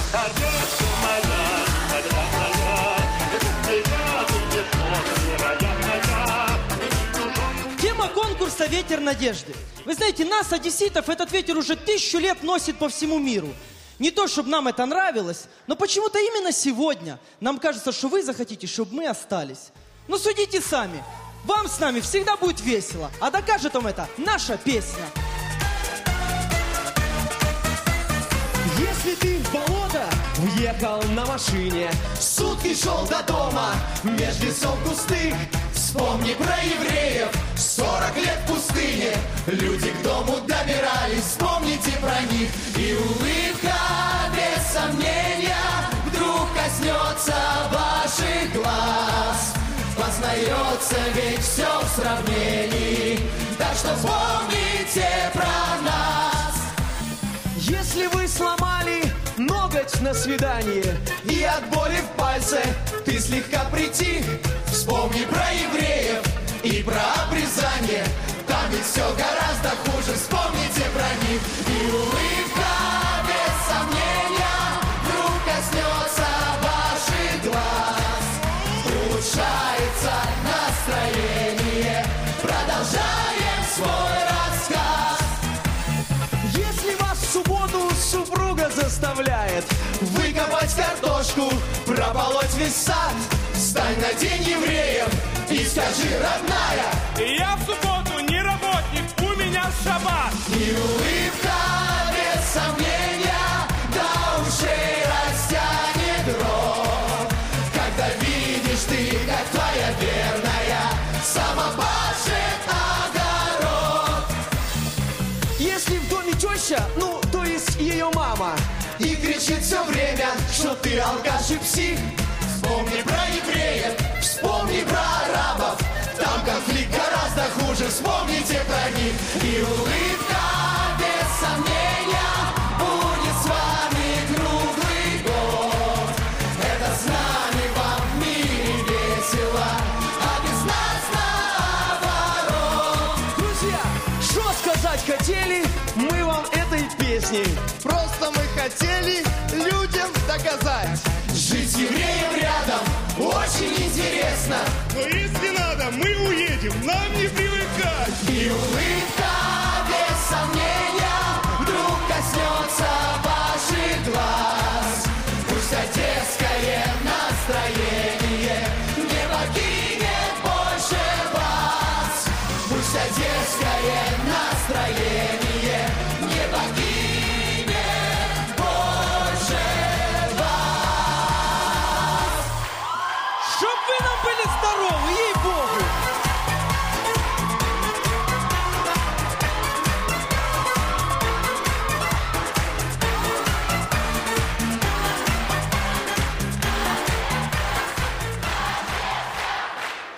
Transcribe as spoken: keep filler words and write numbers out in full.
Одежда моя, одна моя, Тема конкурса «Ветер надежды». Вы знаете, нас, одесситов, этот ветер уже тысячу лет носит по всему миру. Не то, чтобы нам это нравилось, но почему-то именно сегодня нам кажется, что вы захотите, чтобы мы остались. Ну, судите сами. Вам с нами всегда будет весело, а докажет вам это наша песня. Если ты в болото въехал на машине, сутки шел до дома, меж лесов густых, вспомни про евреев, сорок лет в пустыне, люди к дому добирались, вспомните про них. И улыбка, без сомнения, вдруг коснется ваших глаз. Познается ведь все в сравнении, так что помните про нас. Если вы сломали ноготь на свидании и от боли в пальце ты слегка притих, вспомни про евреев и про обрезание, там ведь все гораздо хуже, вспомните про них. И улыбка, без сомнения, вдруг коснется ваших глаз. Улучшается настроение, продолжаем свой рассказ. Если вас в субботу супруга заставляет выкопать картошку, прополоть весь сад, встань на день евреев и скажи, родная, я в субботу не работник, у меня шаббат. И улыбка, без сомнения, до ушей растянет рот, когда видишь ты, как твоя верная самопашет огород. Если в доме теща, ну, то есть ее мама, и кричит все время, что ты алкаш и псих, вспомни про евреев, вспомни про арабов, там конфликт гораздо хуже, вспомните про них. И улыбка, без сомнения, будет с вами круглый год. Это с нами вам в мире весело, а без нас наоборот. Друзья, что сказать хотели мы вам этой песней? Просто мы хотели людям доказать. Жить с евреем рядом очень интересно. Но если надо, мы уедем, нам не привыкать. И улыбка, без сомнения,